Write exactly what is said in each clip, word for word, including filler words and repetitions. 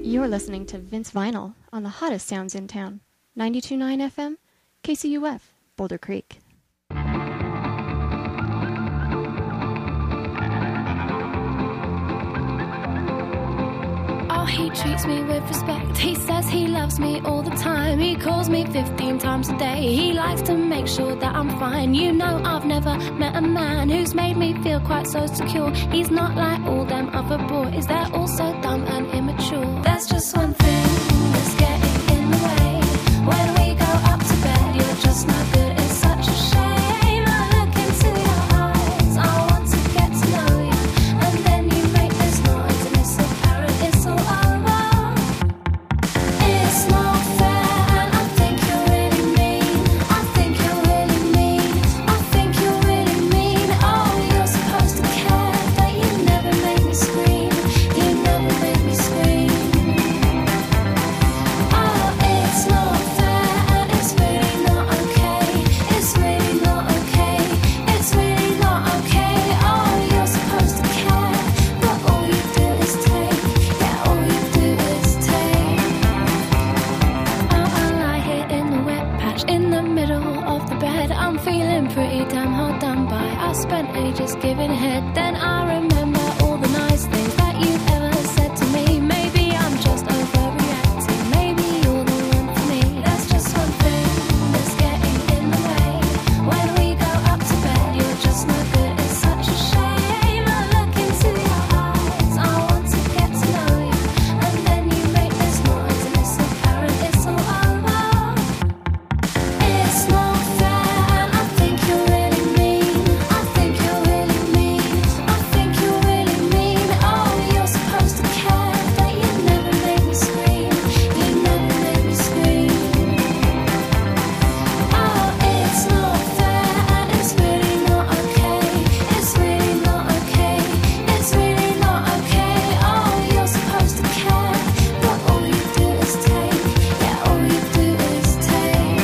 You're listening to Vince Vinyl on the hottest sounds in town. ninety-two point nine F M, K C U F, Boulder Creek. Oh, he treats me with respect. He says he loves me all the time. He calls me fifteen times a day. He likes to make sure that I'm fine. You know, I've never met a man who's made me feel quite so secure. He's not like all them other boys. They're all so dumb and immature. There's just one thing that's getting in the way. When we go up to bed, you're just not good. It's such a shame. I look into your eyes. I want to get to know you. And then you make this noise and it's apparent it's all over. It's not fair and I think you're really mean. I think you're really mean. I think you're really mean. Oh, you're supposed to care, but you never make me scream. You never make me scream. Oh, it's not fair and it's really not okay. It's really not okay. It's really not okay. Oh, you're supposed to care, but all you do is take. Yeah, all you do is take. Oh, I lie here in the wet patch in the middle of the bed. I'm feeling pretty damn hard done by. I spent ages giving head. Then I remember all the nice things that you've ever said to me. Maybe I'm just overreacting. Maybe you're the one for me. There's just one thing that's getting in the way. When we go up to bed, you're just not good. It's such a shame. I look into your eyes. I want to get to know you. And then you make this noise and it's apparent it's all over. It's not fair and I think you're really mean. I think you're really mean. I think you're really mean. Oh, you're supposed to care, but you never make me scream. You never make me scream. Oh, it's not fair and it's really not okay. It's really not okay. It's really not okay. Oh, you're supposed to care, but all you do is take. Yeah, all you do is take.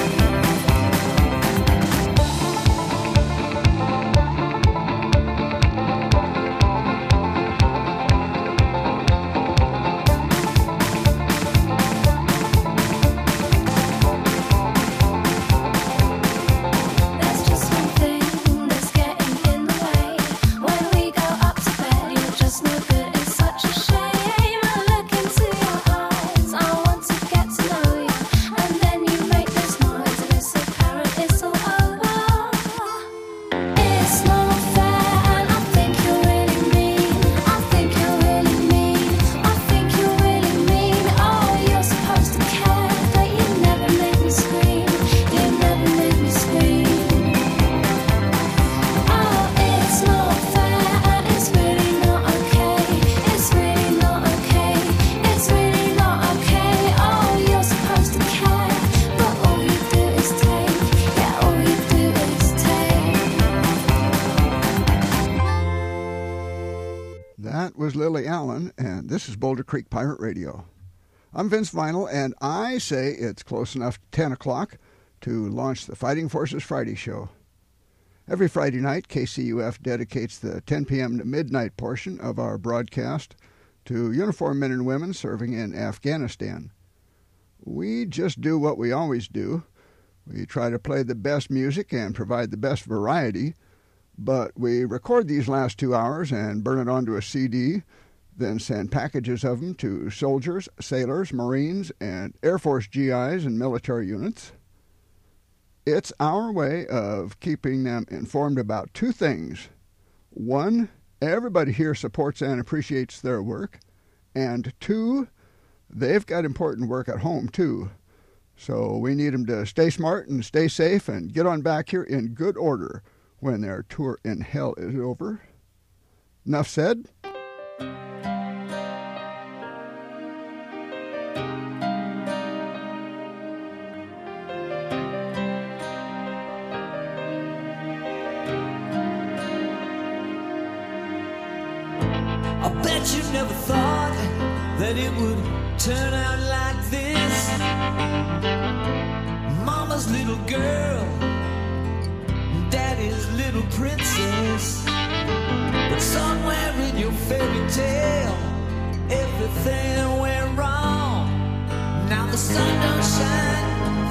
There's just one thing that's getting in the way. When we go up to bed, you're just no good. It's such a shame. I look into your eyes. I want to get to know you. And then you make this noise and it's apparent it's all over. It's not fair and I think you're really mean. I think you're really mean. I think you're really mean. Oh, you're supposed to care, but you never make me scream. You never make me scream. Oh, it's not fair and it's really not okay. It's really not okay. It's really not okay. Oh, you're supposed to care, but all you do is take. Yeah, all you do is take. That was Lily Allen, and this is Boulder Creek Pirate Radio. I'm Vince Vinyl, and I say it's close enough to ten o'clock to launch the Fighting Forces Friday show. Every Friday night, K C U F dedicates the ten p.m. to midnight portion of our broadcast to uniformed men and women serving in Afghanistan. We just do what we always do. We try to play the best music and provide the best variety, but we record these last two hours and burn it onto a C D, then send packages of them to soldiers, sailors, Marines, and Air Force G Is and military units. It's our way of keeping them informed about two things. One, everybody here supports and appreciates their work. And two, they've got important work at home, too. So we need them to stay smart and stay safe and get on back here in good order when their tour in hell is over. Enough said? I bet you never thought that it would turn out like this. Mama's little girl, daddy's little princess. But somewhere in your fairy tale, everything went wrong.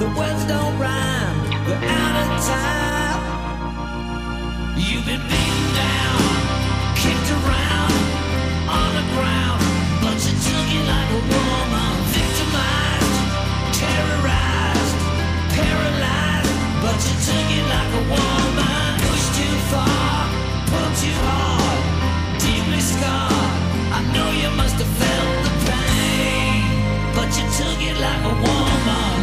The words don't rhyme, they're out of time. You've been beaten down, kicked around on the ground, but you took it like a woman. Victimized, terrorized, paralyzed, but you took it like a woman. Pushed too far, pulled too hard, deeply scarred. I know you must have felt the pain, but you took it like a woman.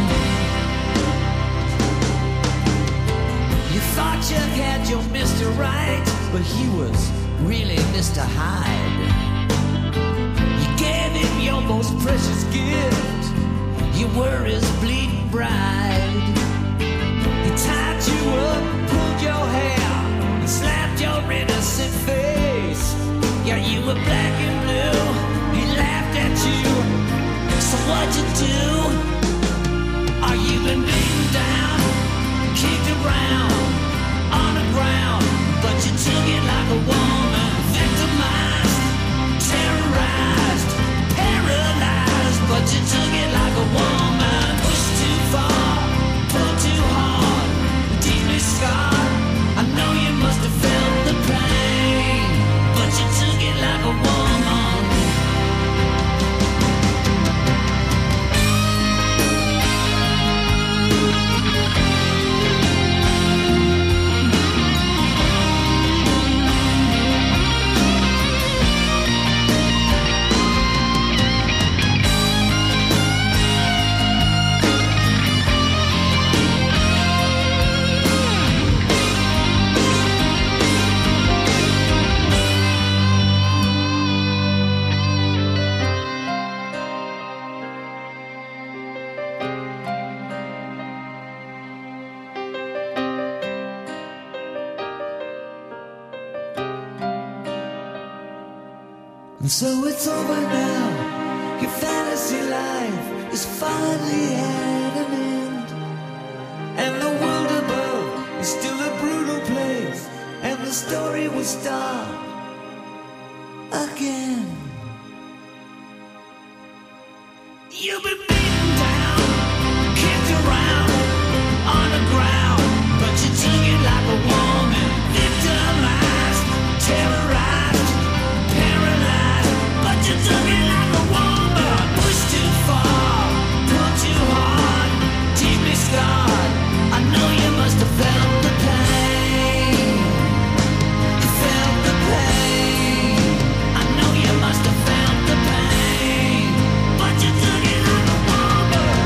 You thought you had your Mister Right, but he was really Mister Hyde. You gave him your most precious gift, you were his bleeding bride. He tied you up, pulled your hair, and slapped your innocent face. Yeah, you were black and blue, he laughed at you. So what'd you do? Are you been beaten down, kicked around on the ground, but you took it like a woman. Victimized, terrorized, paralyzed, but you took it like a woman. Pushed too far, pulled too hard, deeply scarred. I know you must have felt the pain, but you took it like a woman. And so it's over now, your fantasy life is finally at an end. And the world above is still a brutal place, and the story will start again. You've been beaten down, kicked around on the ground, but you took it like a woman. Victimized, terrorized, paralyzed, but you took it like a woman. Pushed too far, pulled too hard, deeply scarred. I know you must have felt the pain. You felt the pain. I know you must have felt the pain, but you took it like a woman.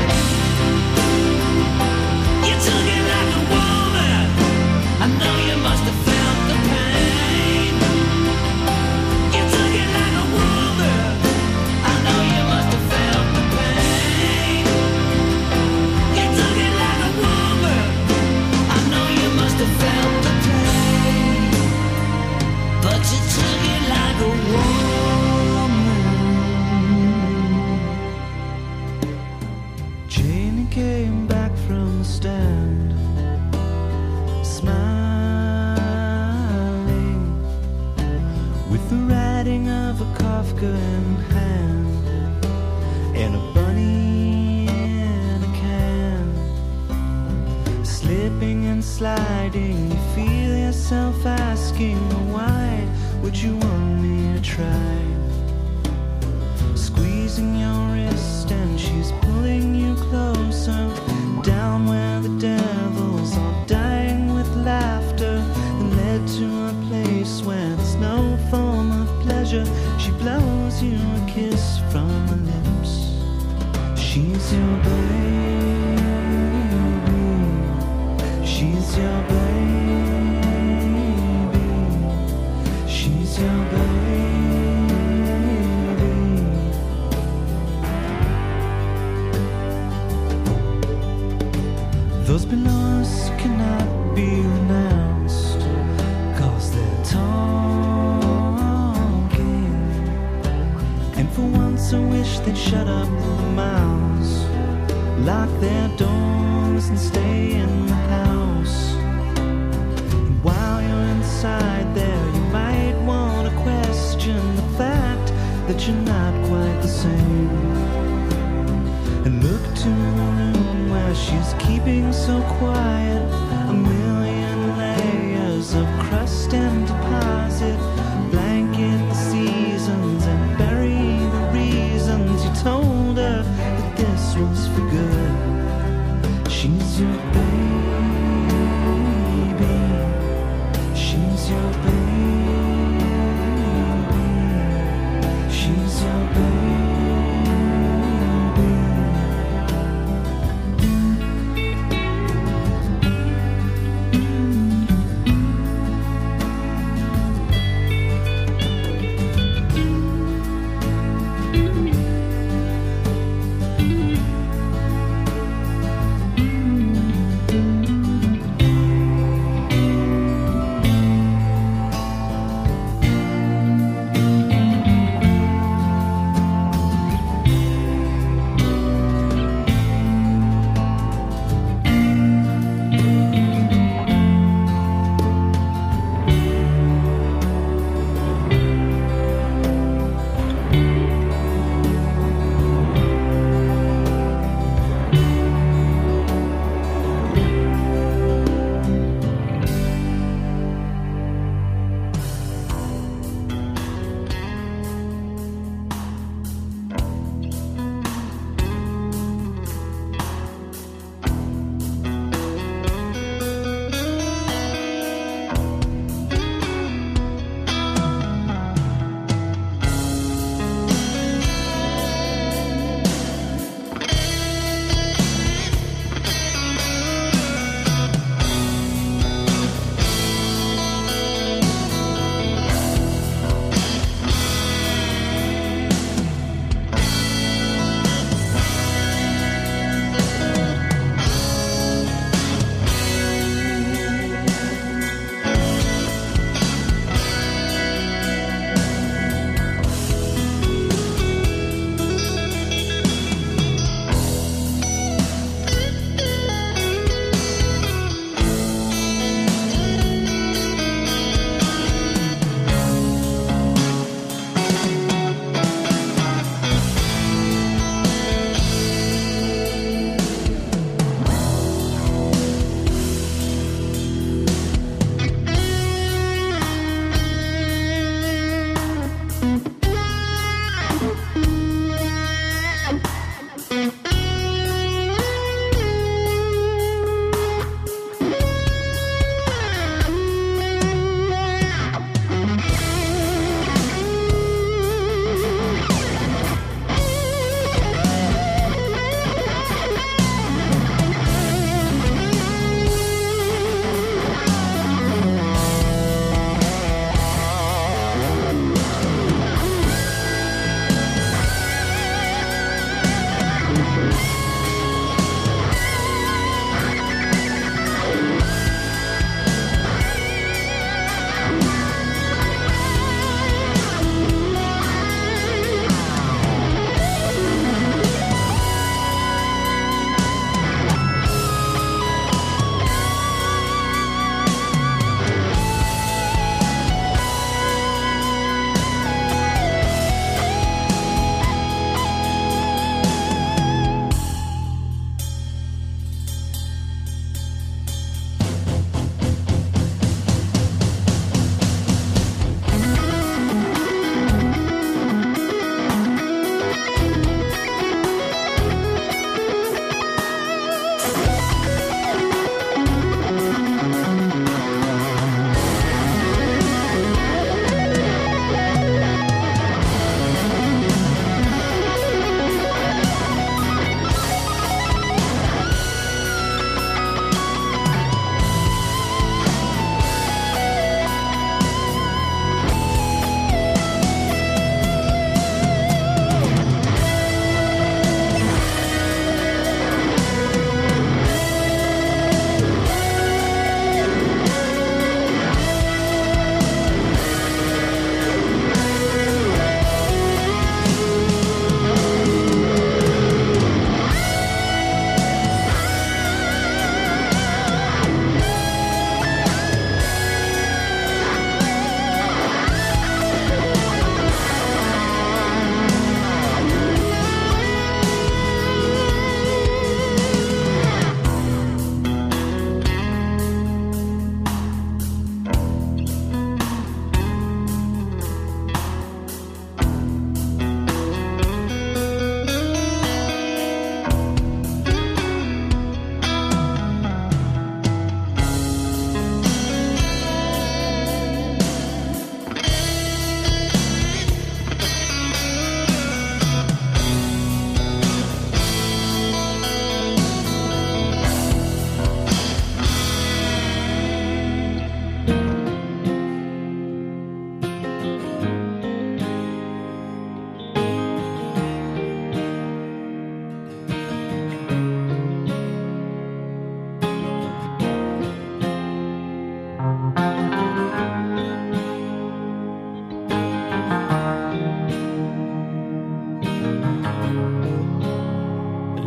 You took it like a woman. I know you must have felt the pain. You took it like a woman. I know you must have felt the pain. You took it like a woman. I know you must have felt the pain, but you took it like a woman. Janie came back from the stand, smiling, with the writing of a Kafka in hand, and a bunny in a can. Slipping and sliding, you feel yourself asking, why would you want me to try? Squeezing your wrist and she's pulling you closer, down where the devils are dying with laughter, that led to a place where there's no form of pleasure. She blows you a kiss from her lips. She's your baby. She's your baby. She's your baby. Those below us cannot be renounced, 'cause they're talking. And for once I wish they'd shut up their mouths, lock their doors and stay in the house. And while you're inside there, you might want to question the fact that you're not quite the same, and look to the room where she's keeping so quiet. A million layers of crust and deposit, blanket the seasons and bury the reasons. You told her that this was for good. She's your baby. She's your baby. She's your baby.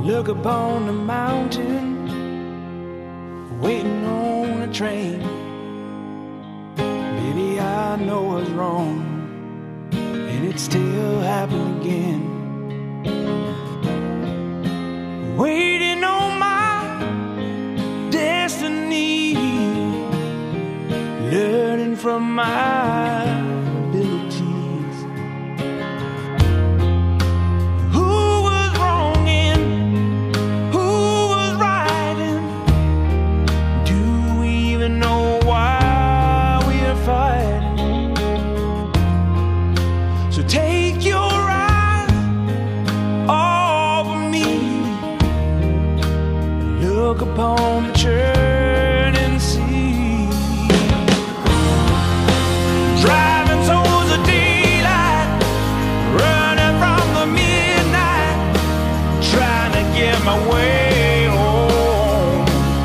Look upon the mountain, waiting on a train. Baby, I know what's wrong, and it's still happening again. Waiting on my destiny, learning from my abilities. Who was wrong and who was right, and do we even know why we are fighting? So take your eyes off of me, look upon the churning sea, driving towards the daylight, running from the midnight, trying to get my way home,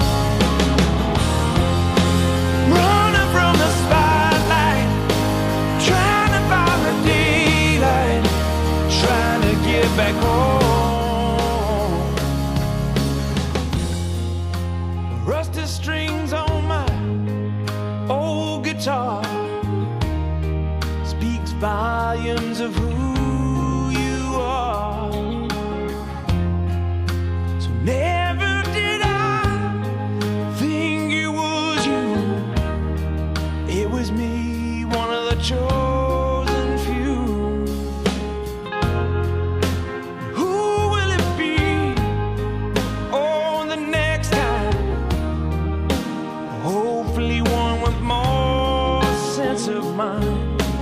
running from the spotlight, trying to find the daylight, trying to get back home. Rusty strings on my old guitar speaks volumes of who you are. So never did I think it was you. It was me, one of the chosen few. Who will it be? Oh, the next time. Hopefully one with more sense of mind.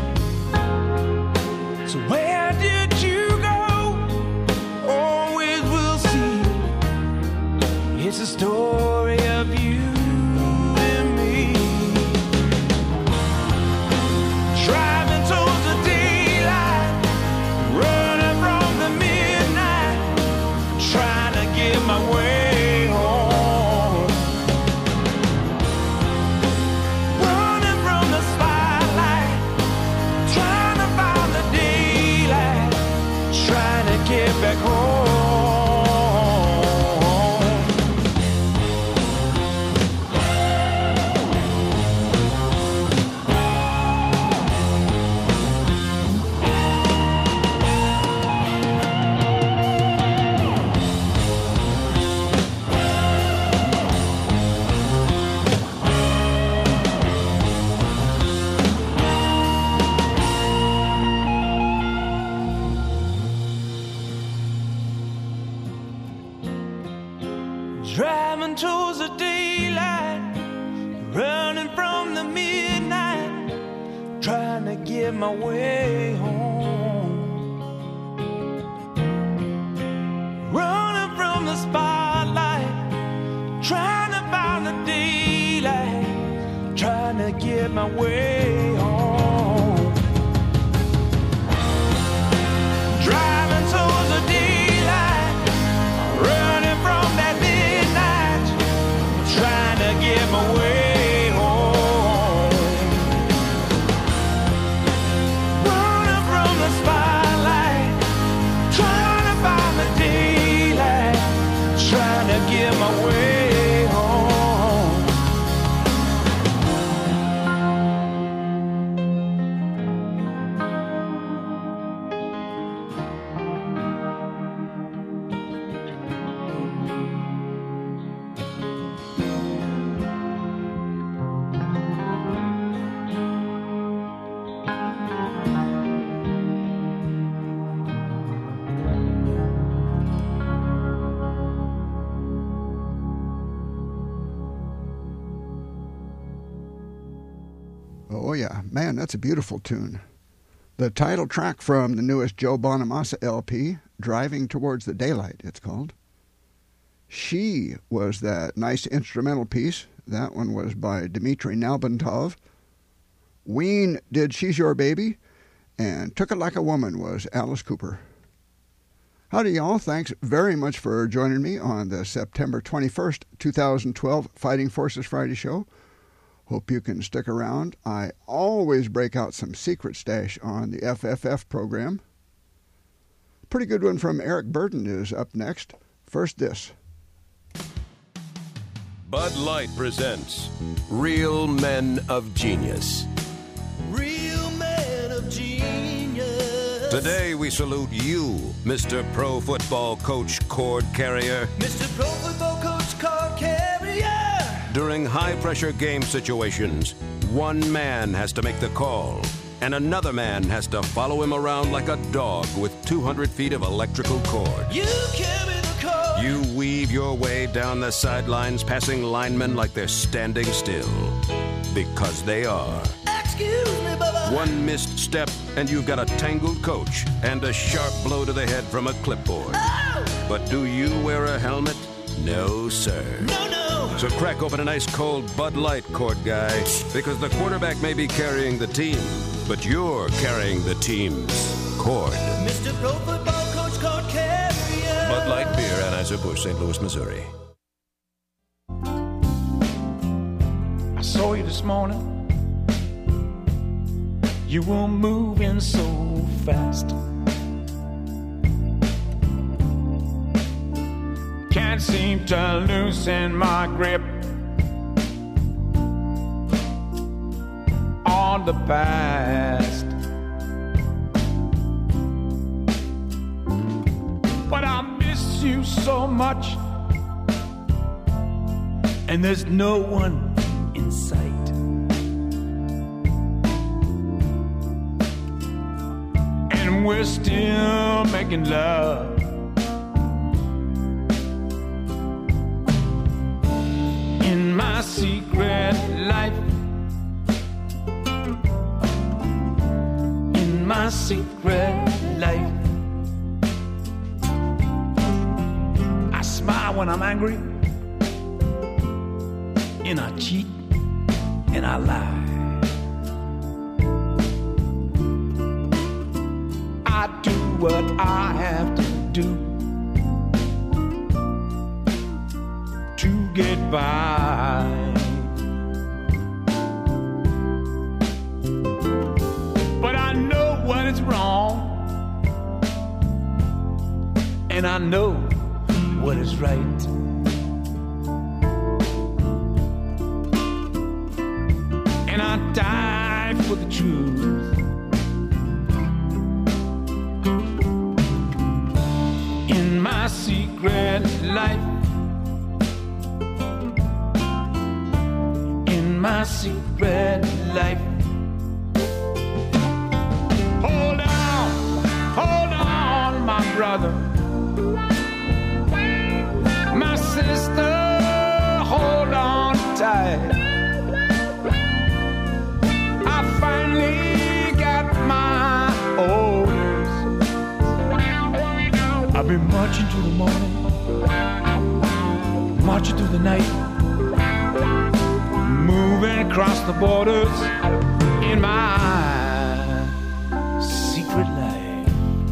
So where did you go? Always will see. It's a story of you and me. Driving towards the daylight, running from the midnight, trying to get my way home. Running from the spotlight, trying to find the daylight, trying to get back home. Driving towards the daylight, running from the midnight, trying to get my way home. Running from the spotlight, trying to find the daylight, trying to get my way home. Driving towards the daylight, running from that midnight, trying to get my way home. Running from the spotlight, trying to find the daylight, trying to get my way home. Oh, yeah. Man, that's a beautiful tune. The title track from the newest Joe Bonamassa L P, Driving Towards the Daylight, it's called. She was that nice instrumental piece. That one was by Dmitry Nalbantov. Ween did She's Your Baby, and Took It Like a Woman was Alice Cooper. Howdy, y'all. Thanks very much for joining me on the September twenty-first, two thousand twelve Fighting Forces Friday show. Hope you can stick around. I always break out some secret stash on the F F F program. Pretty good one from Eric Burden is up next. First, this. Bud Light presents Real Men of Genius. Real men of genius. Today we salute you, Mister Pro Football Coach Cord Carrier. Mister Pro Football Coach Cord Carrier. During high-pressure game situations, one man has to make the call, and another man has to follow him around like a dog with two hundred feet of electrical cord. You carry the cord. You weave your way down the sidelines, passing linemen like they're standing still. Because they are. Excuse me, Bubba. One missed step, and you've got a tangled coach and a sharp blow to the head from a clipboard. Oh! But do you wear a helmet? No, sir. No, no. So crack open an ice cold Bud Light, Cord Guy, because the quarterback may be carrying the team, but you're carrying the team's cord. Mister Pro Football Coach Cord Carrier. Bud Light Beer, Anheuser-Busch, Saint Louis, Missouri. I saw you this morning. You were moving so fast. Can't seem to loosen my grip on the past. But I miss you so much, and there's no one in sight. And we're still making love. In my secret life, in my secret life, I smile when I'm angry, and I cheat and I lie. I do what I have to do to get by. But I know what is wrong, and I know what is right. And I die for the truth. In my secret life, in my secret life. Hold on, hold on, my brother, my sister, hold on tight. I finally got my orders. I've been marching through the morning, marching through the night, moving across the borders in my secret life.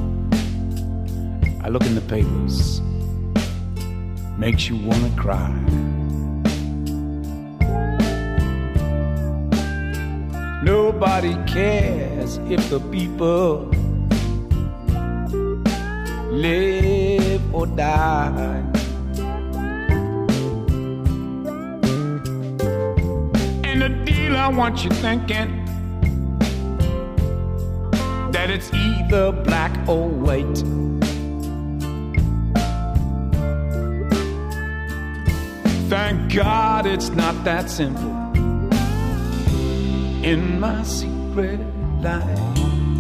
I look in the papers, makes you wanna cry. Nobody cares if the people live or die. And the dealer wants you thinking that it's either black or white. Thank God it's not that simple. In my secret life,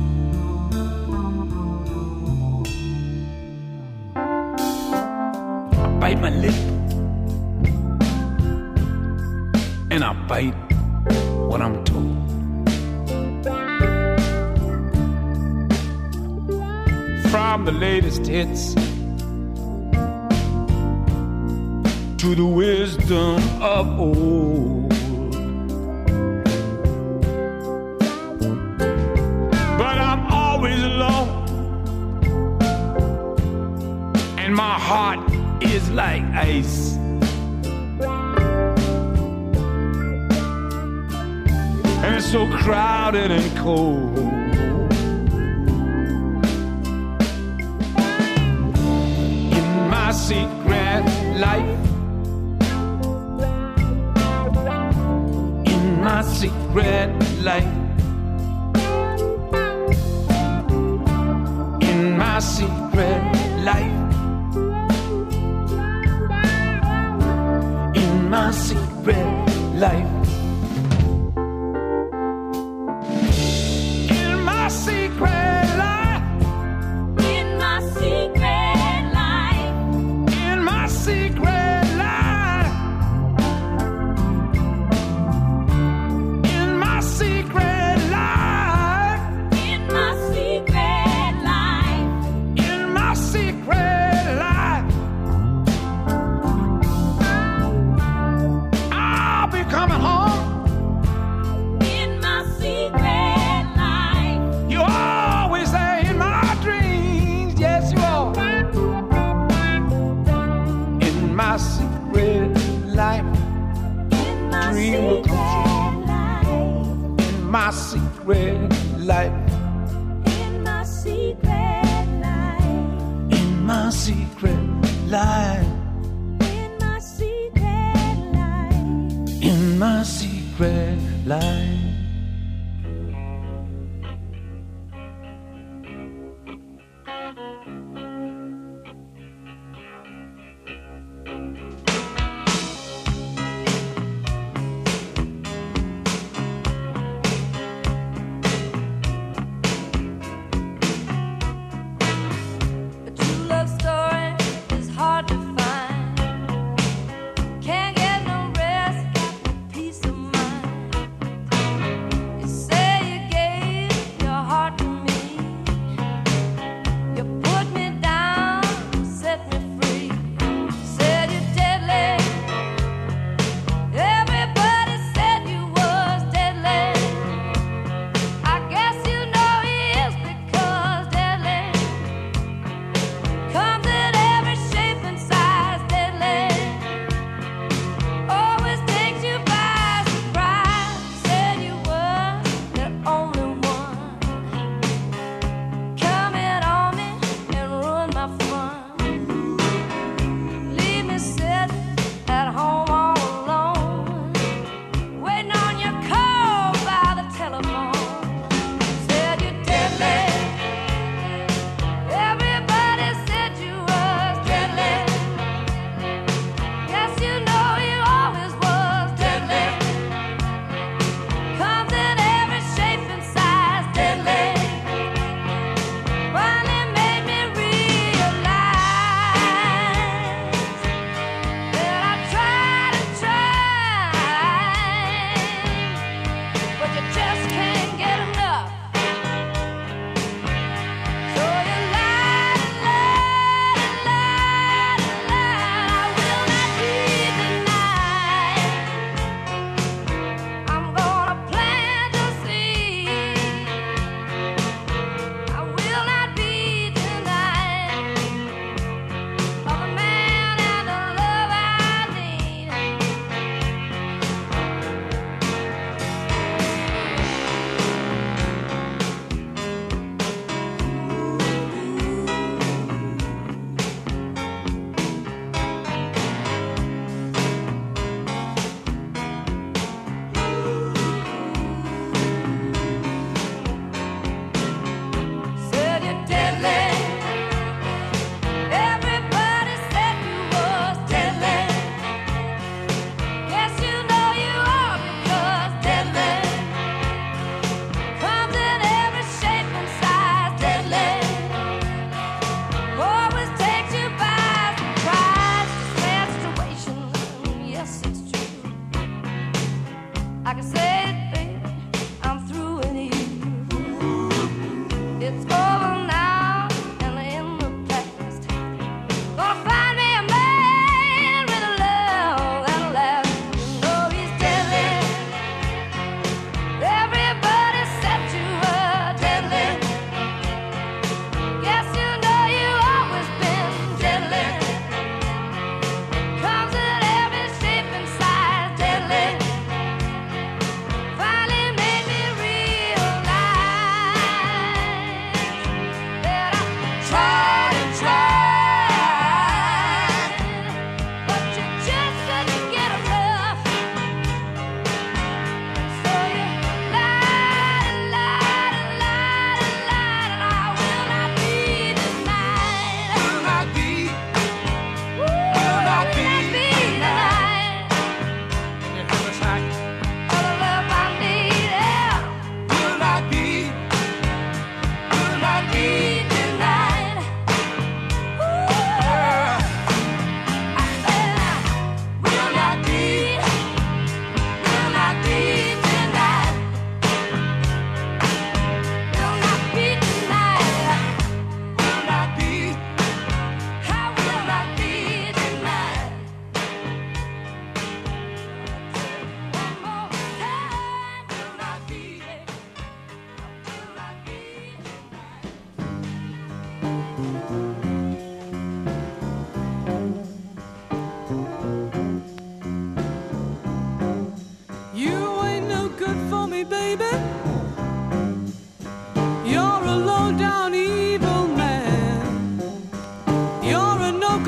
I bite my lip, and I bite what I'm told. From the latest hits to the wisdom of old. But I'm always alone, and my heart is like ice. And it's so crowded and cold. In my secret life. In my secret life. In my secret life. In my secret life. In my secret life. In my secret life. In my secret life. In my secret life. In my secret life. In my secret life. I'll be coming home. In my secret life. You're always there in my dreams. Yes, you are. In my secret life. In my Dream will come secret life. In my secret life. In my secret life. In my secret life. In my secret life. In my secret life. A true love story is hard to find. Can't get no rest, got no peace of mind. You say you gave your heart to me. You put me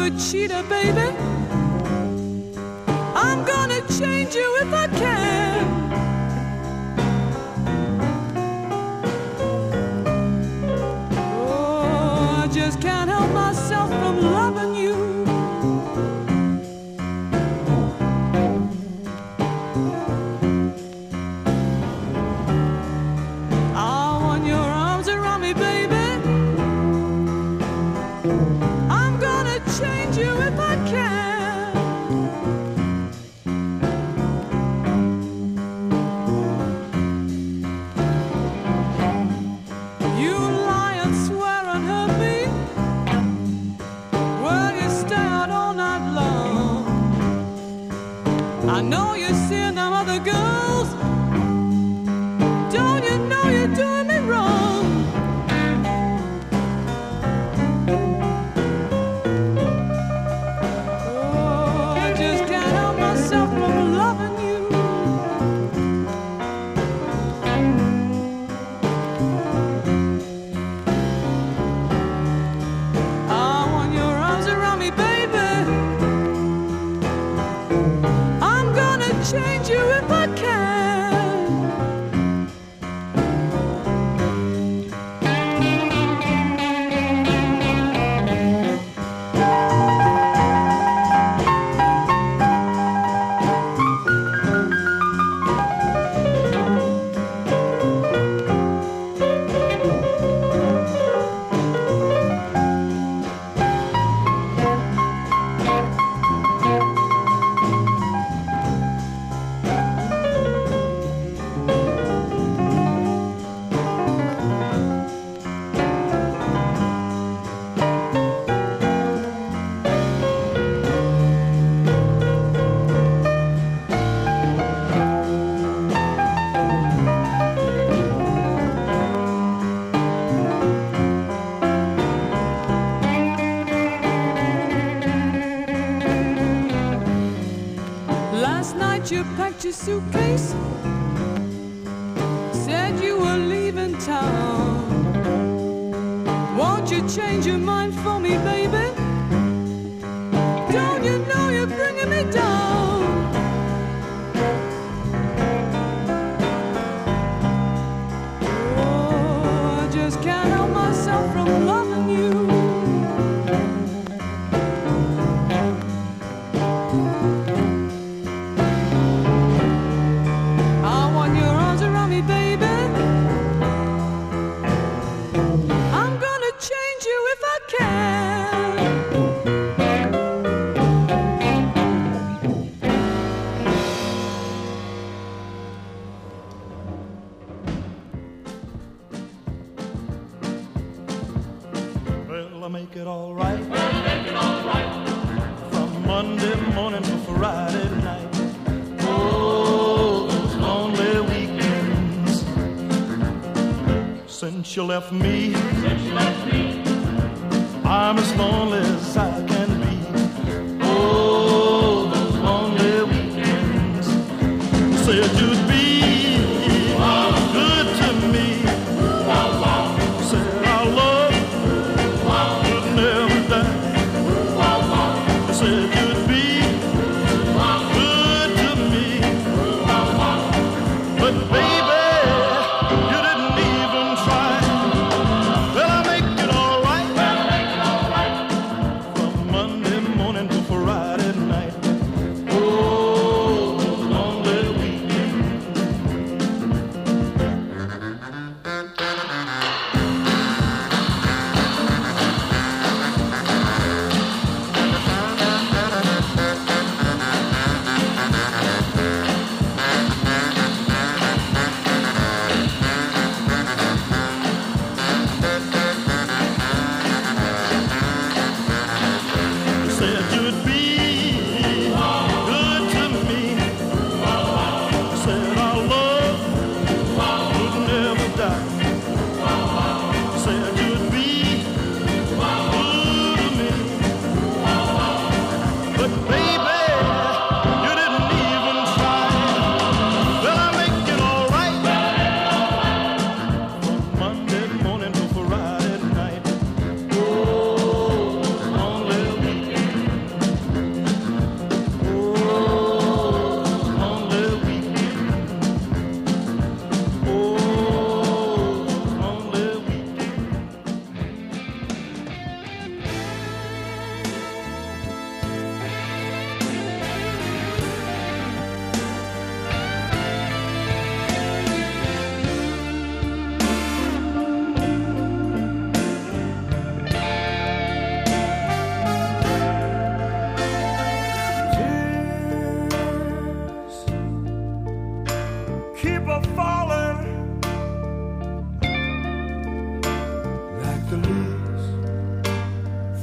good cheater, baby. I'm gonna change you if I can. Oh, I just can't help myself from loving you. I want your arms around me, baby. I'm gonna change you if I can. You lie and swear and hurt me. Well, you stay out all night long. I know you're seeing them other girls. Don't you know you're doing me wrong? Oh, I just can't help myself from loving you. I want your arms around me, baby. I'm gonna change you if I can. Last night you packed your suitcase, said you were leaving town. Won't you change your mind for me, baby? Don't you know you're bringing me down? Oh, I just can't help myself from loving you. I want your arms around me, baby. I'm gonna change you if I can. Well, I'll make it all right. From Monday morning to Friday night. Oh, those lonely weekends. Since you left me, I'm as lonely as I can be. Oh, those lonely weekends. Said you'd be good to me. Said our love would never die. Said you'd be good to me. But baby, you didn't even try. Well, I make it all right. From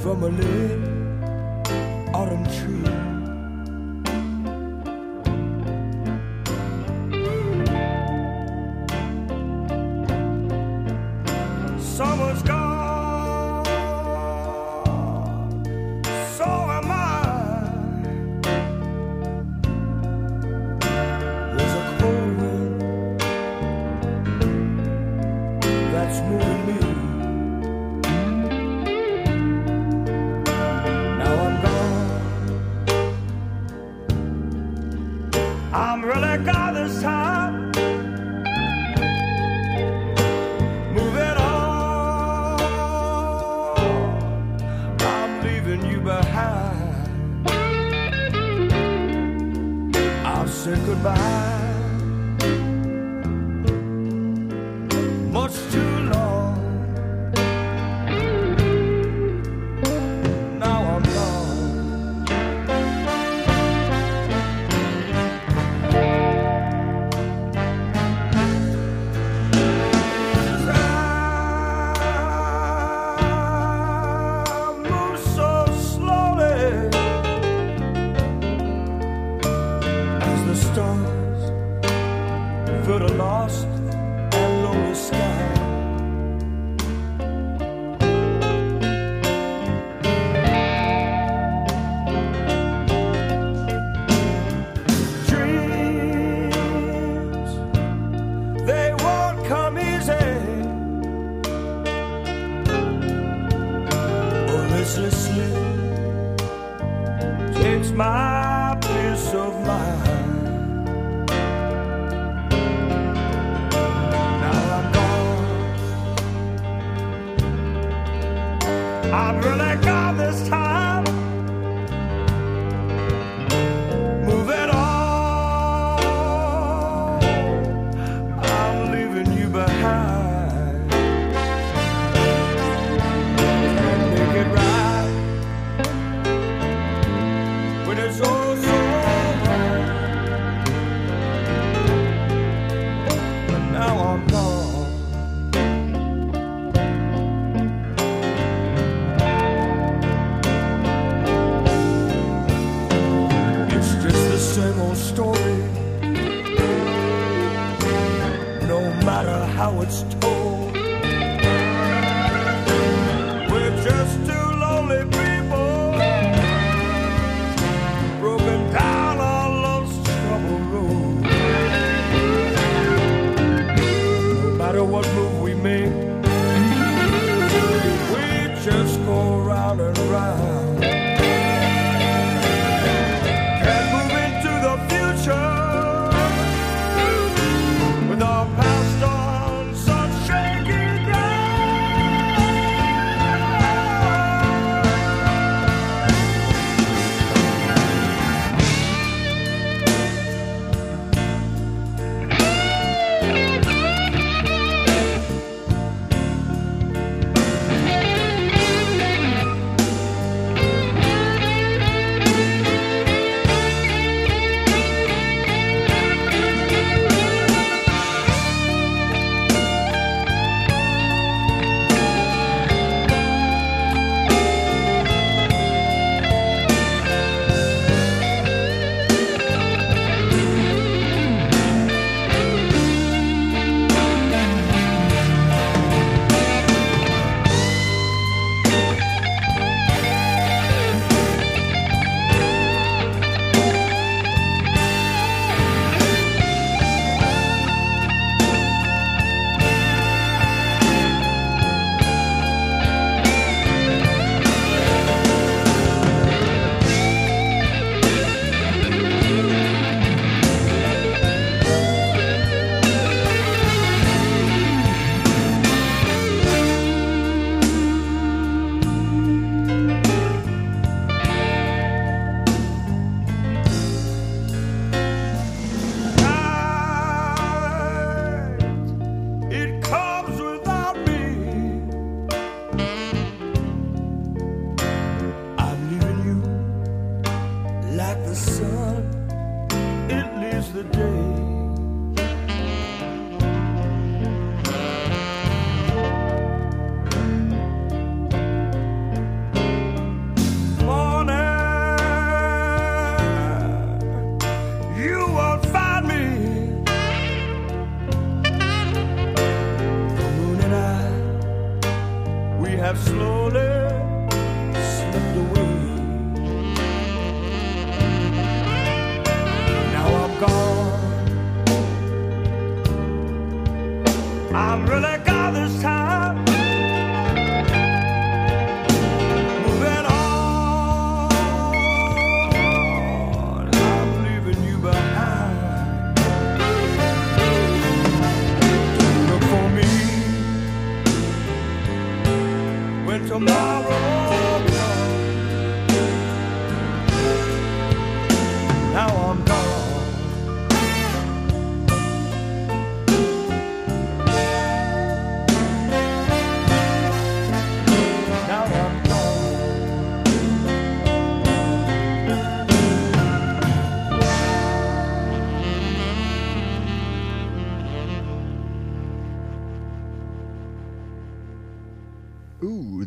from a late autumn tree. Summer's gone, so am I. There's a cold wind that's moving me. Now I'm gone. I'm really gone this time. Moving on. I'm leaving you behind. I've said goodbye much too long. Now I'm gone. Time moves so slowly as the stars fill the lost and lonely sky. Dreams, they won't come easy. Oh, restless sleep takes my peace of mind. Now I'm gone. I'm really gone this time. Moving on. I'm leaving you behind. Can't make it right when it's all so wrong. But now I'm gone. It's just the same old story. No matter how it's told, we're just two lonely people broken down our love's trouble road. No matter what move we make, we just go round and round. Can't move into the future with our past on such shaky ground.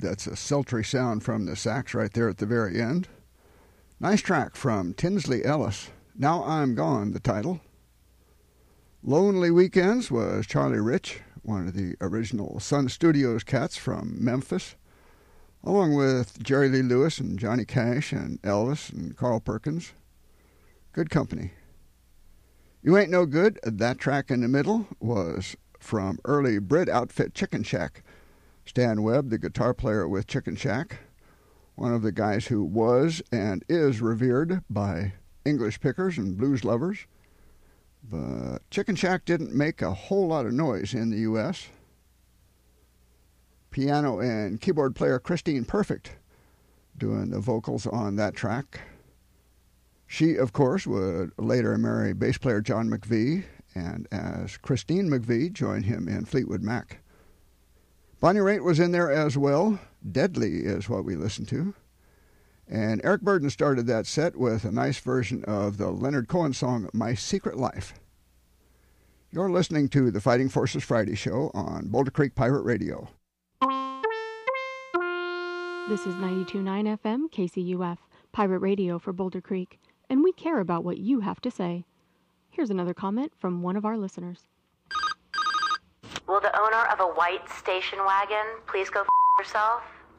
that's a sultry sound from the sax right there at the very end. Nice track from Tinsley Ellis. Now I'm Gone, the title. Lonely Weekends was Charlie Rich, one of the original Sun Studios cats from Memphis, along with Jerry Lee Lewis and Johnny Cash and Elvis and Carl Perkins. Good company. You Ain't No Good, that track in the middle, was from early Brit outfit Chicken Shack. Stan Webb, the guitar player with Chicken Shack, one of the guys who was and is revered by English pickers and blues lovers. But Chicken Shack didn't make a whole lot of noise in the U S Piano and keyboard player Christine Perfect doing the vocals on that track. She, of course, would later marry bass player John McVie, and as Christine McVie joined him in Fleetwood Mac. Bonnie Raitt was in there as well. Deadly is what we listened to. And Eric Burdon started that set with a nice version of the Leonard Cohen song, My Secret Life. You're listening to the Fighting Forces Friday Show on Boulder Creek Pirate Radio. This is ninety-two point nine F M K C U F, Pirate Radio for Boulder Creek, and we care about what you have to say. Here's another comment from one of our listeners. Will the owner of a white station wagon please go f*** yourself?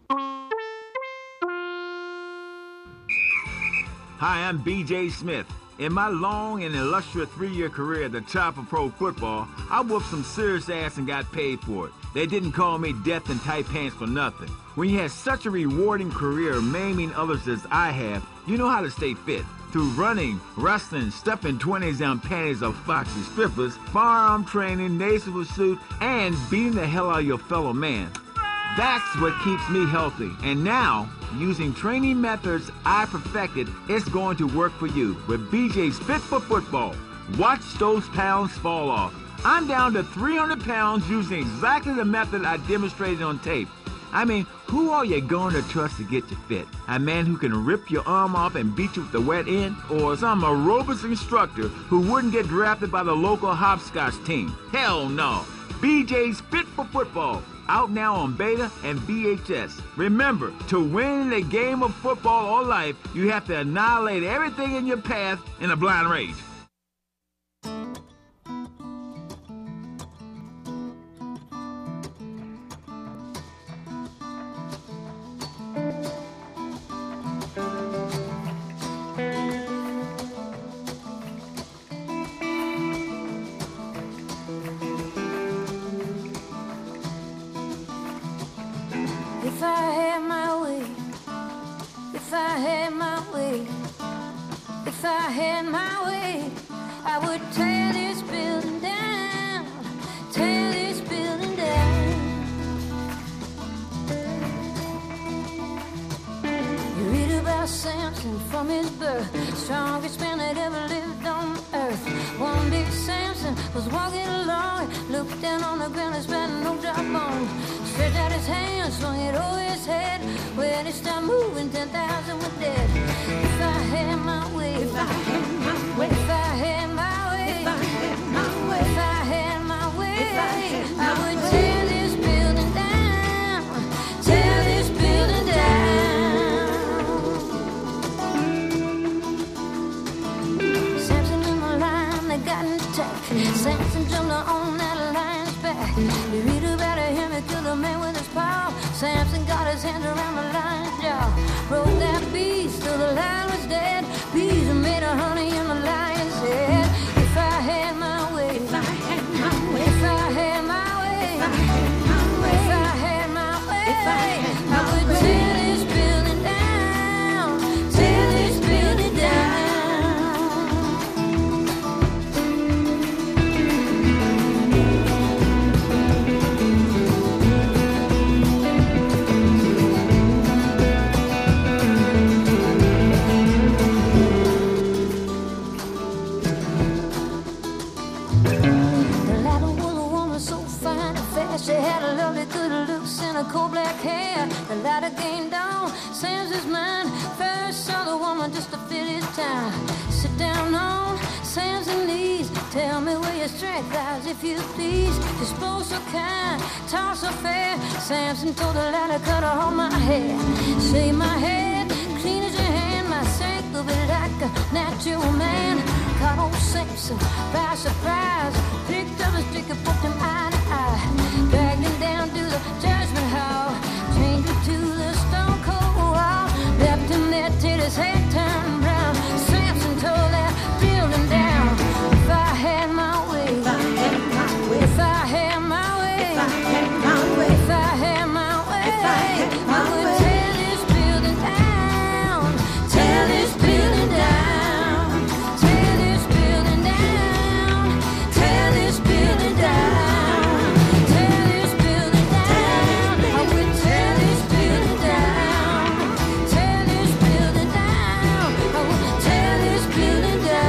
Hi, I'm B J Smith. In my long and illustrious three-year career at the top of pro football, I whooped some serious ass and got paid for it. They didn't call me death in tight pants for nothing. When you have such a rewarding career maiming others as I have, you know how to stay fit. Through running, wrestling, stuffing twenties down panties of foxy strippers, firearm training, nasal pursuit, and beating the hell out of your fellow man. That's what keeps me healthy. And now, using training methods I perfected, it's going to work for you with B J's Fit for Football. Watch those pounds fall off. I'm down to three hundred pounds using exactly the method I demonstrated on tape. I mean, who are you going to trust to get you fit? A man who can rip your arm off and beat you with the wet end? Or some aerobics instructor who wouldn't get drafted by the local hopscotch team? Hell no. B J's Fit for Football. Out now on Beta and V H S. Remember, to win a game of football or life, you have to annihilate everything in your path in a blind rage. If I had my way, if I had my way, if I had my way, I would tear this building down, tear this building down. You read about Samson from his birth, strongest man that ever lived on earth. One big Samson was walking along, looked down on the ground and spat no drop on. Stretched out his hand, swung it over his head. When it stopped moving, ten thousand were dead. If I had my way, if I had my way, if I had my way, if I had my way, if I had my way, if I, had my I would way. Tear this building down, tear this building down. Samson and the lion, they got in attack. Samson jumped on that lion's back. You read about him, he killed a man with his paw. Samson got his hands around the lion's jaw, broke that beast till the lion was dead. Bees made of honey in the lion's head. If I had my way, if I had my way, if I had my way, if I had my way, if I had my way, if I, had my I would way. Tear this building down, tear this building down. She had a lovely good looks and a coal black hair. The light of game dawn, Samson's mind. First saw the woman just to fit his time. Sit down on Samson's knees, Tell me where your strength lies, if you please. Just blow so kind, toss so fair. Samson told the ladder cutter on my head. Say my head, clean as your hand. My sink will be like a natural man. Caught old Samson by surprise. Picked up a stick and poked him eye to eye. Dragged him down to the judgment hall. Chained him to the stone cold wall. Left him there till his head turned brown. Samson tore that building down. If I had my way, if I had my way, if I had my way, if I had my way, if I had my way, if I had my way, I would tear this building down, tear this building down, tear this building down, tear this building down, tear this building down. I would tear this building down, tear this building down. I would tear this building down.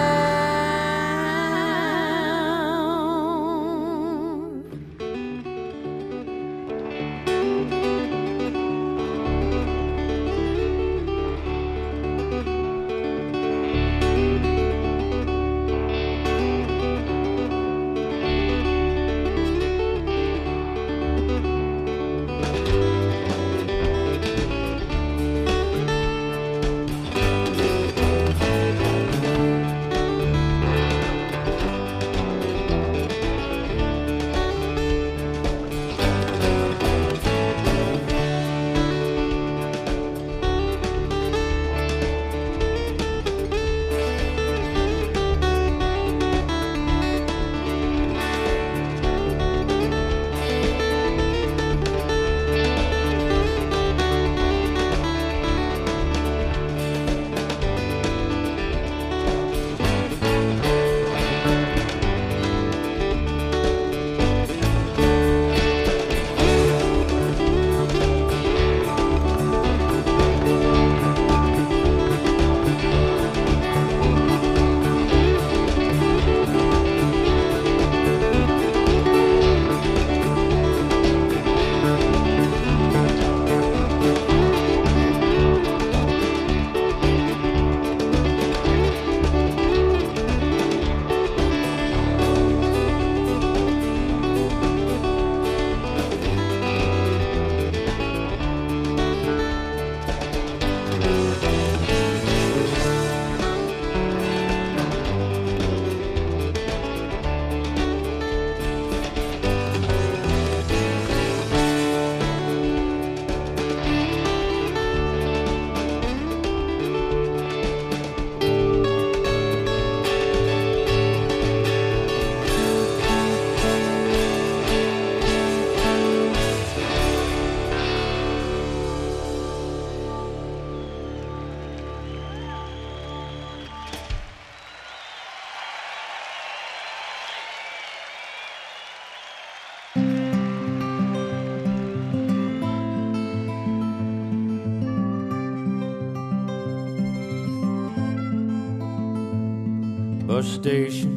Bus station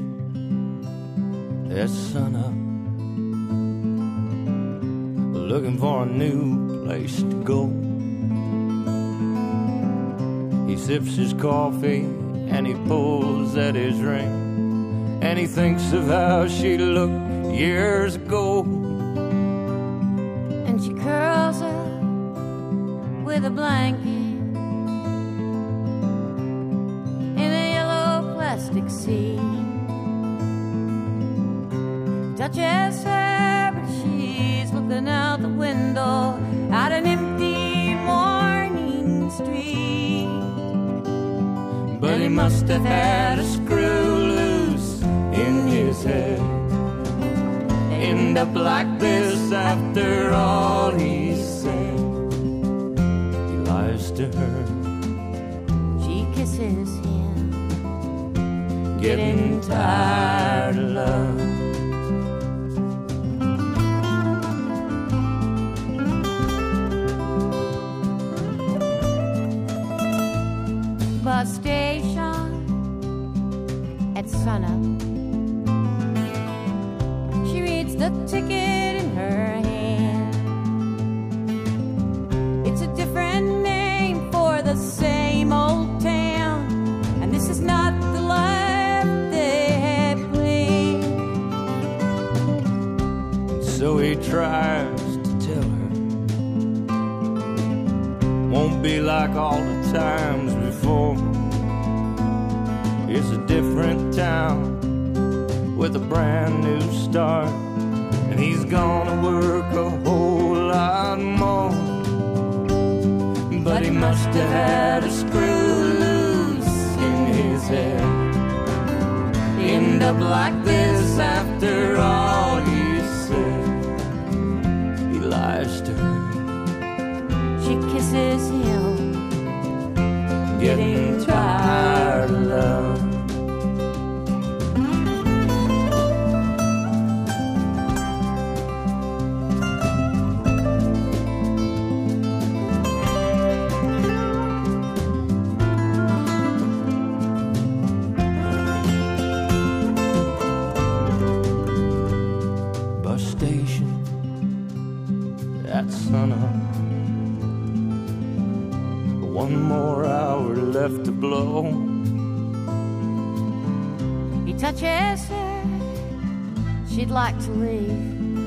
at sunup, looking for a new place to go. He sips his coffee and he pulls at his ring, and he thinks of how she looked years ago. And she curls up with a blanket in a yellow plastic seat. Touches her, but she's looking out the window at an empty morning street. But he must have had a screw loose in his head. End up like this after all he said. He lies to her, she kisses him, getting tired of love. Bus station at sunup. She reads the ticket in her hand. It's a different name for the same old town, and this is not the life they had planned. won't be like all the times before. It's a different town with a brand new start, and he's gonna work a whole lot more. But he must have had a screw loose in his head. End up like this after all he said. He lies to her, She kisses him, getting tired of love. Bus station at sunup. One more hour left to blow. he touches her, she'd like to leave.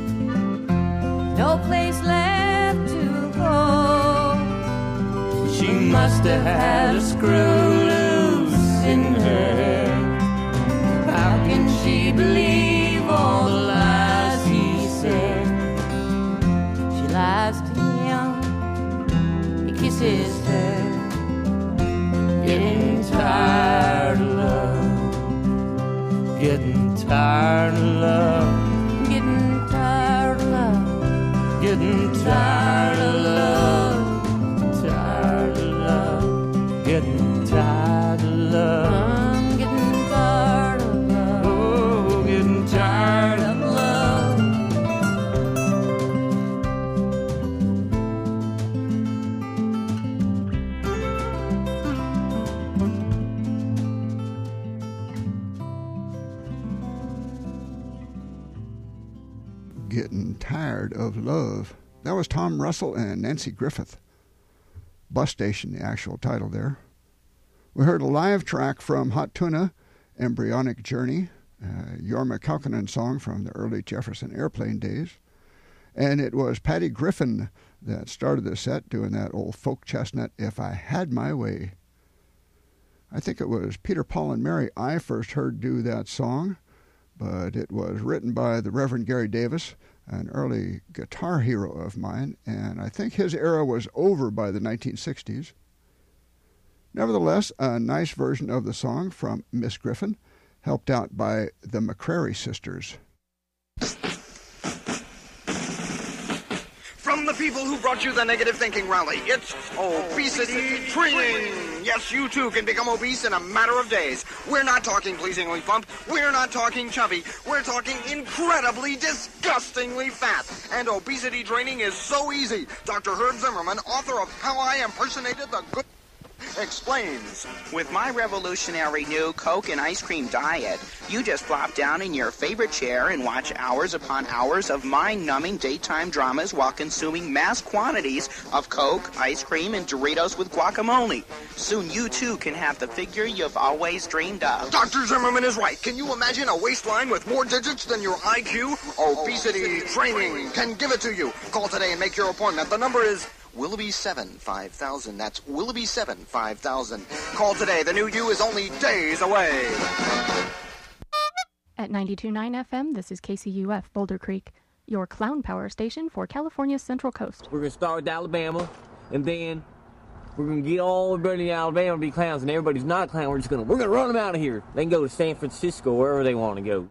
No place left to go. She must have had a screw loose in her head. How can she believe all the lies he said? She lies to him, he kisses her. Getting tired of love. Getting tired of love. Getting tired of love. Getting tired of love. Tired of love. Getting tired of love. I'm getting tired of love. Oh, getting tired of love. Getting Tired of Love. That was Tom Russell and Nancy Griffith. Bus Station, the actual title there. We heard a live track from Hot Tuna, Embryonic Journey, a Jorma Kaukonen song from the early Jefferson Airplane days. And it was Patty Griffin that started the set doing that old folk chestnut, If I Had My Way. I think it was Peter, Paul, and Mary I first heard do that song, but it was written by the Reverend Gary Davis, an early guitar hero of mine, and I think his era was over by the nineteen sixties. Nevertheless, a nice version of the song from Miss Griffin, helped out by the McCrary sisters. From the people who brought you the Negative Thinking Rally, it's obesity training. Yes, you too can become obese in a matter of days. We're not talking pleasingly plump. We're not talking chubby. We're talking incredibly, disgustingly fat. And obesity training is so easy. Doctor Herb Zimmerman, author of How I Impersonated the Good, explains. With my revolutionary new Coke and ice cream diet, you just flop down in your favorite chair and watch hours upon hours of mind-numbing daytime dramas while consuming mass quantities of Coke, ice cream, and Doritos with guacamole. Soon you too can have the figure you've always dreamed of. Doctor Zimmerman is right. Can you imagine a waistline with more digits than your I Q? Obesity training can give it to you. Call today and make your appointment. The number is Willoughby seven five thousand. That's Willoughby seven five thousand. Call today. The new you is only days away. At ninety-two point nine F M, this is K C U F Boulder Creek, your clown power station for California's Central Coast. We're going to start with Alabama, and then we're going to get all everybody in Alabama to be clowns, and everybody's not a clown. We're just going to, we're going to run them out of here. They can go to San Francisco, wherever they want to go.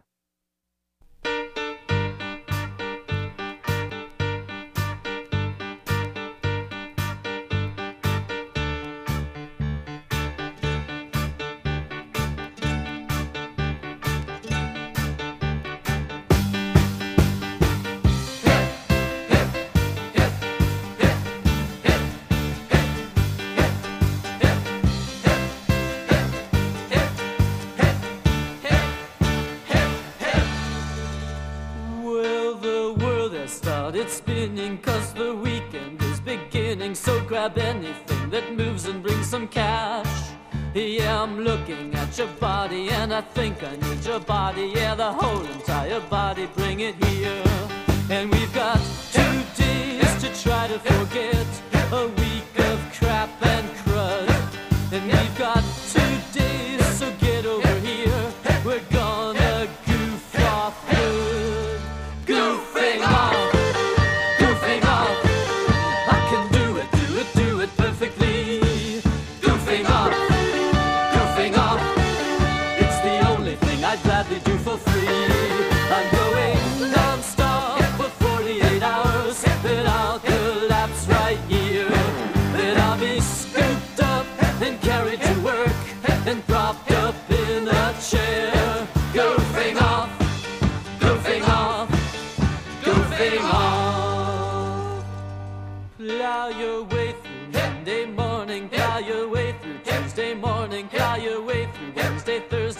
Grab anything that moves and brings some cash. Yeah, I'm looking at your body and I think I need your body. Yeah, the whole entire body, bring it here. And we've got two days to try to forget a week of crap.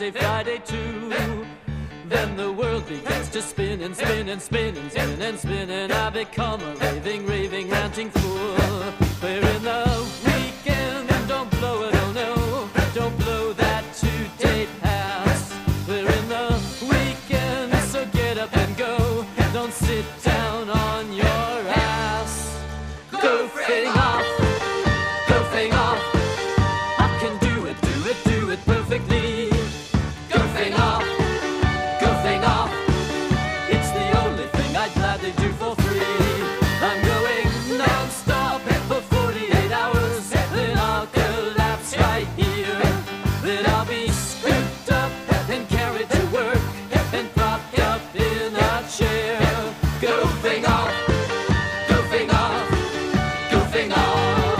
Thursday, Friday too. Then the world begins to spin and spin and spin and spin and spin, and I become a raving, raving, ranting fool. We're in the weekend, don't blow it, oh no, don't blow that two-day pass. We're in the weekend, so get up and go, don't sit down on your ass. Goofing off, goofing off, I can do it, do it, do it perfectly. Goofing off, goofing off, it's the only thing I'd gladly do for free. I'm going non-stop for forty-eight hours, then I'll collapse right here. Then I'll be scooped up and carried to work and propped up in a chair. Goofing off, goofing off, goofing off.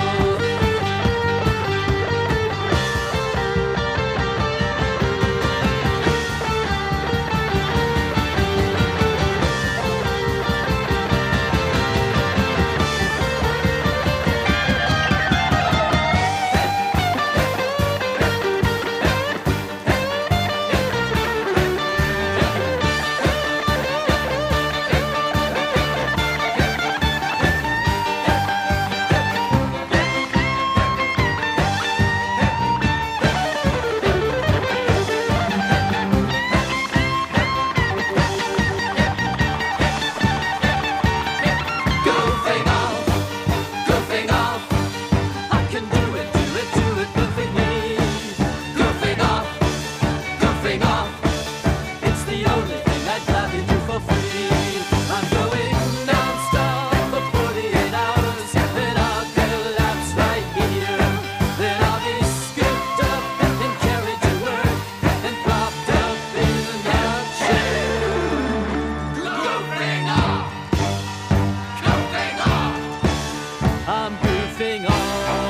Goofing off, goofing off, I can do it, do it, do it perfectly. Goofing off, goofing off, it's the only thing I'd gladly do for free. I'm going non-stop for forty-eight hours, then I'll collapse right here. Then I'll be scooped up and carried to work and propped up in a chair. Goofing off, goofing off, I'm goofing off,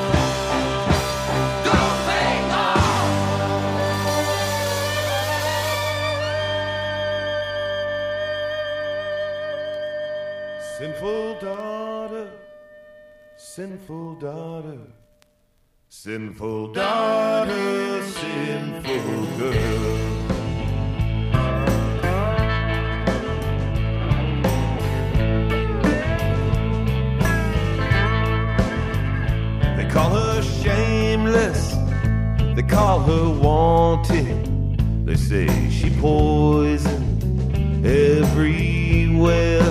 goofing off. Sinful daughter, sinful daughter, sinful daughter, sinful girl. They call her shameless, they call her wanted. They say she poisoned every well.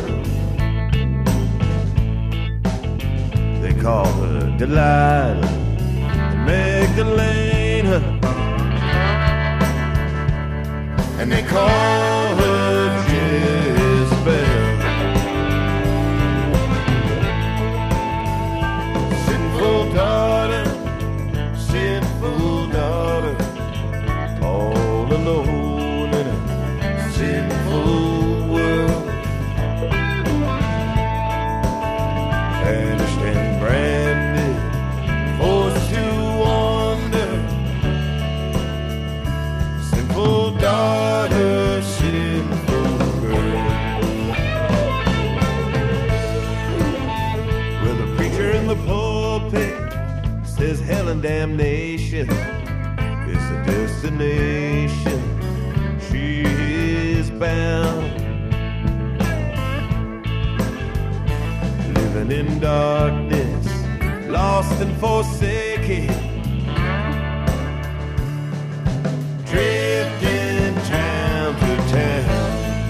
They call her Delilah and Magdalena, and they call her Jezebel. Sinful daughter, sinful daughter, all alone in a sinful world. Banished and branded, forced to wander. Sinful daughter, sinful girl. Well, the preacher in the pulpit says hell and damnation is the destination she is bound. Living in darkness, lost and forsaken, drifting town to town.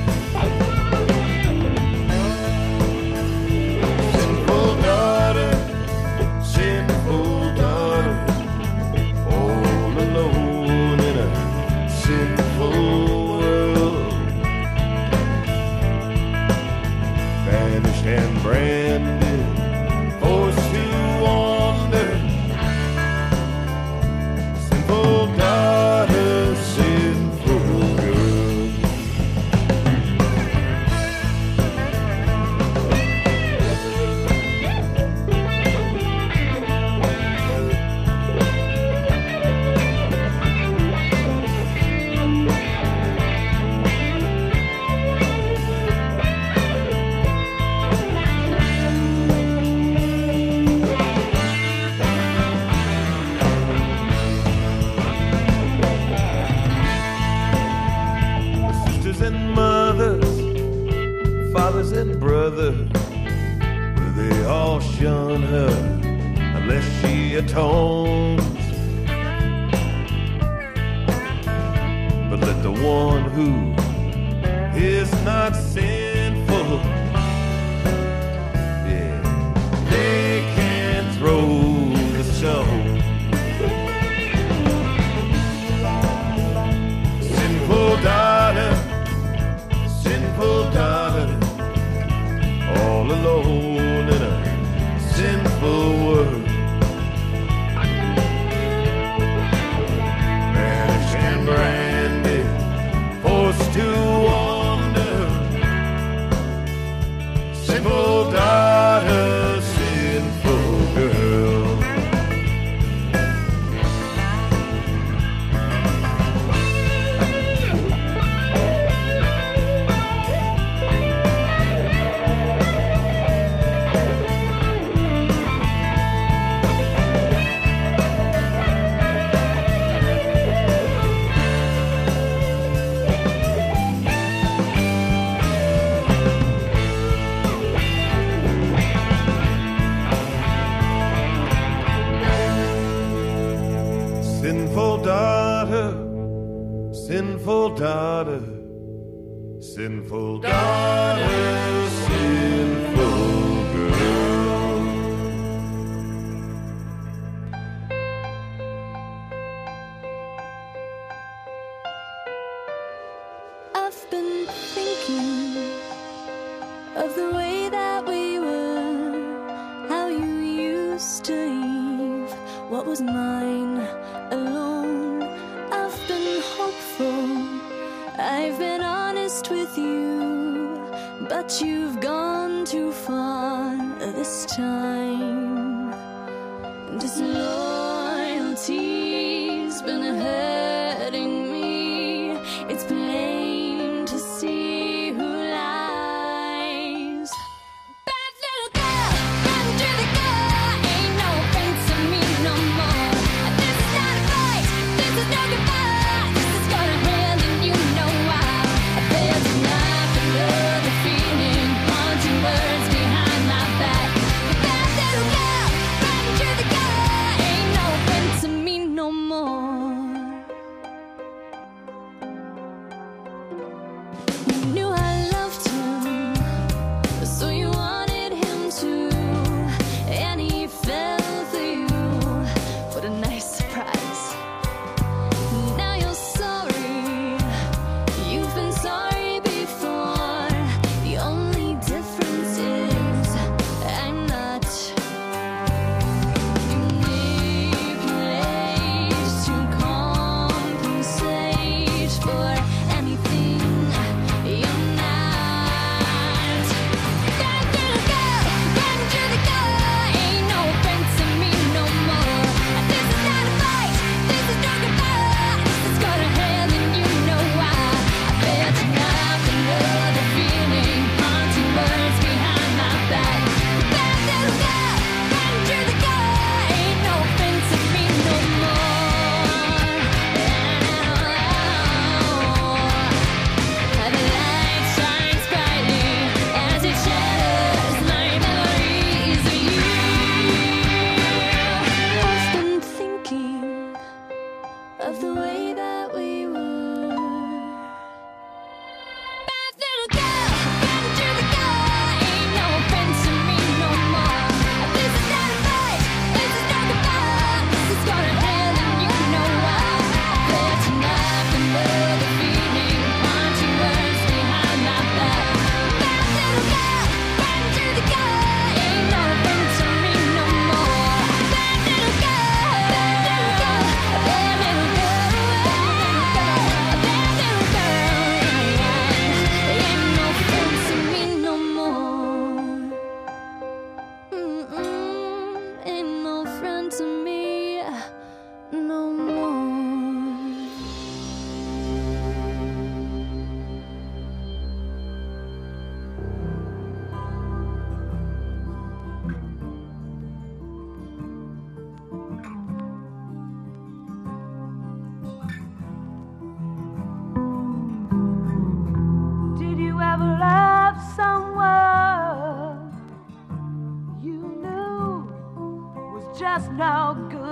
Sinful daughter, sinful daughter, all alone in a sinful world. Banished and branded, forced to wander. he atones. But let the one who is not sinful, yeah, they can throw the stone. Sinful daughter, sinful daughter, all alone in a sinful world. Banished and branded, forced to wander. Sinful daughter, sinful girl. Sinful daughter, sinful daughter, sinful daughter, sinful girl. I've been thinking of the way that we were, how you used to leave what was mine alone. I've been hopeful, I've been honest with you, but you've gone too far this time. Disloyalty's been hurting me. It's plain to see who lies. Bad little girl, run through the door. Ain't no friends to me no more. This is not a fight, this is no goodbye. This is gonna end and you know why. There's not another feeling, haunting words behind my back. Bad little girl, run through the door. Ain't no friend to me no more.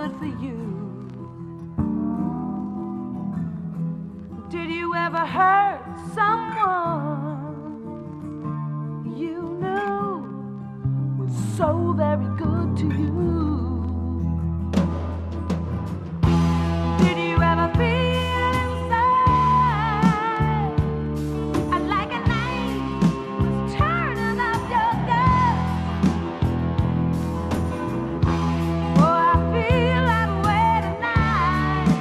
good for you. Did you ever hurt someone you knew was so very good to you? Did you ever feel inside like a knife was turning up your gut? Oh, I feel that way tonight,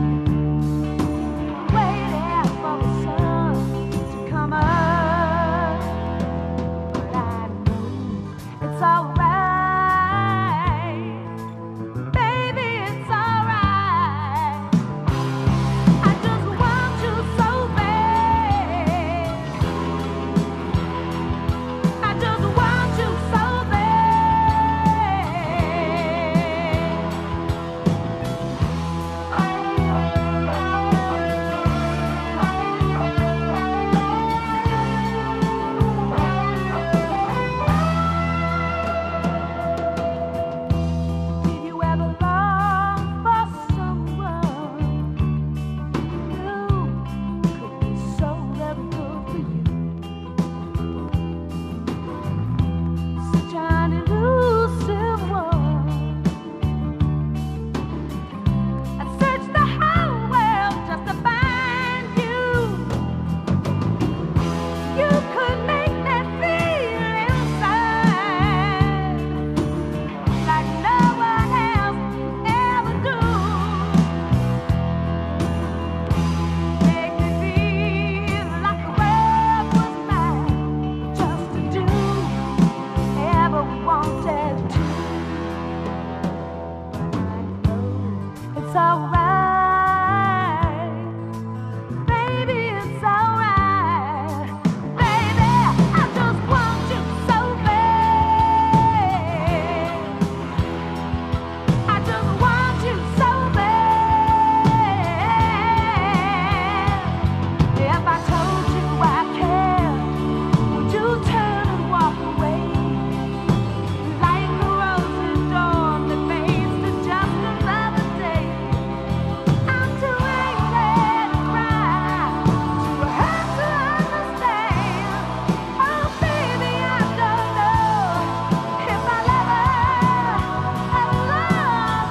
waiting for the sun to come up. But I know it's alright, baby, it's alright. I just want you so bad. I just want you so Did you ever long for someone you could be so very good for you? Such an elusive one. I searched the whole world just to find you. You could make me feel inside like no one else ever do. Make me feel like the world was mine, just to do whatever we wanted to. It's alright, baby, it's alright. Baby, I just want you so bad. I just want you so bad. If I told you I care, would you turn and walk away? Like the rosy dawn that fades to just another day. I'm too angry to cry, too hurt to understand. Oh, baby, I don't know if I'll ever, ever love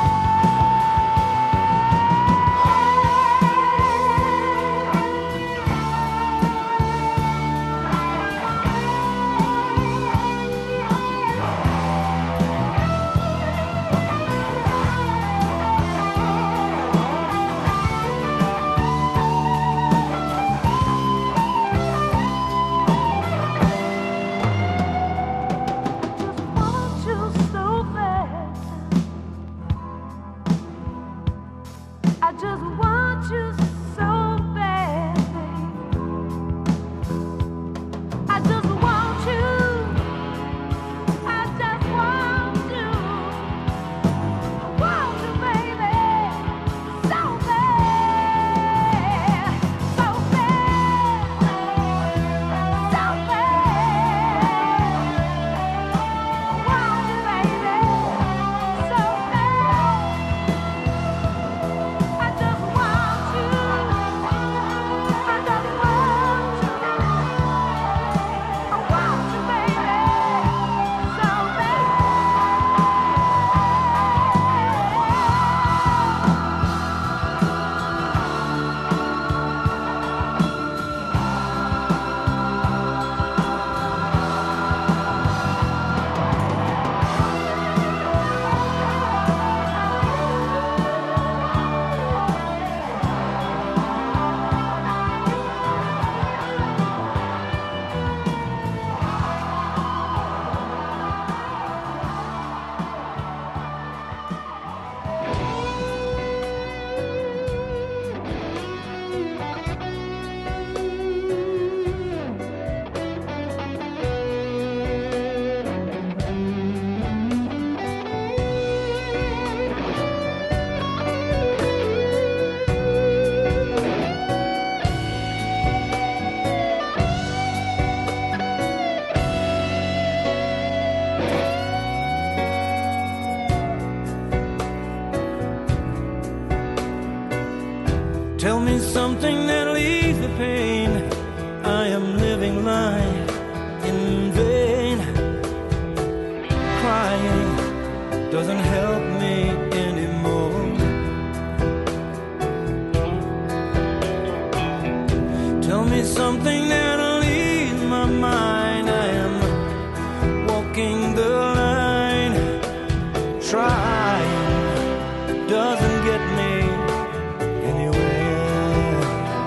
want you so bad. I just want you so bad, babe. I just want you. I just want you. I want you, baby, so bad, so bad, so bad. Want you, baby, so bad. I just want you. Tell me something that'll ease the pain. I am living life in vain. Crying doesn't help me anymore. Tell me something that'll ease my mind. I am walking the line. Trying doesn't get me anywhere.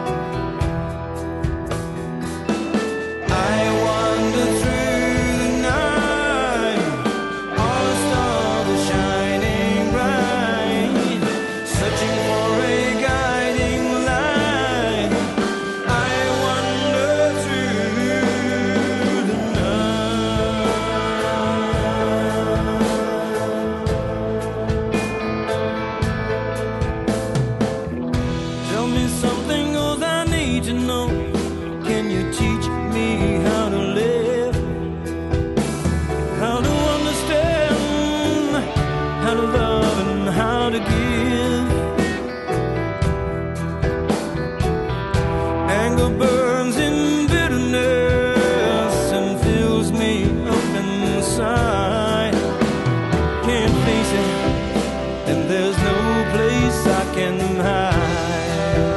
I wander through the night. All the stars are shining bright, searching for a guiding light. I wander through the night. Tell me something, 'cause I need to know. Can you teach me how to live? How to understand? How to love and how to give? Anger burns in bitterness and fills me up inside. Can't face it, and there's no place I can hide.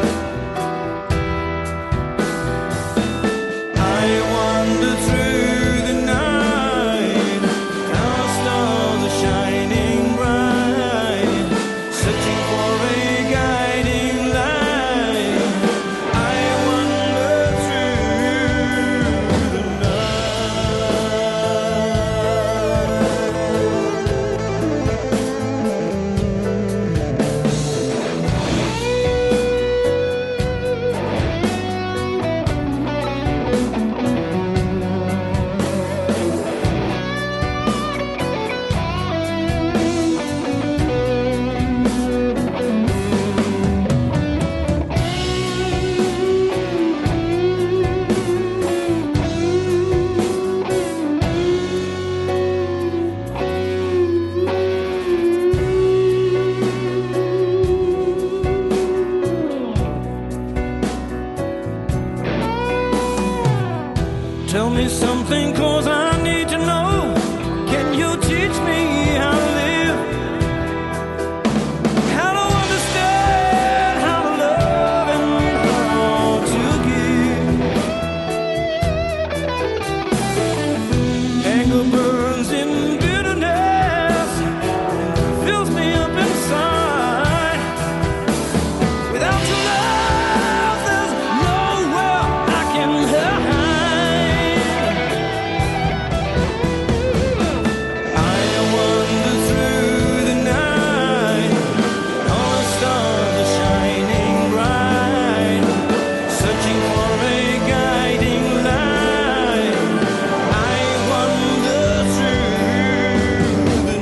I wander through the night. Our stars are shining bright, searching for a guiding light. I wander through the Tell me something, 'cause I need to know. Can you teach me how to live? How to understand, how to love, and how to give? Anger burns in bitterness, fills me up inside. Without your love, there's nowhere I can hide. I wander through the night. All the stars are shining bright, searching for a guiding light. I wander through the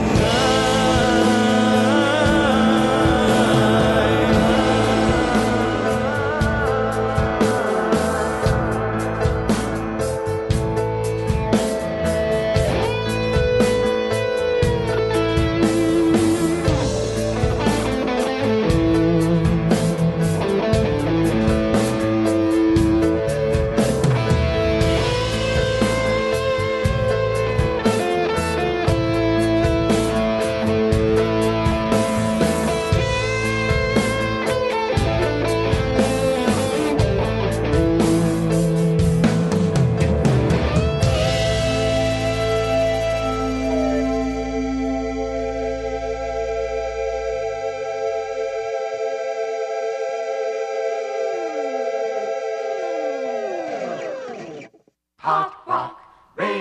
Hot rock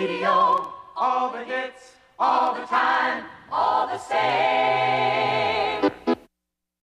radio, all the hits, all the time, all the same.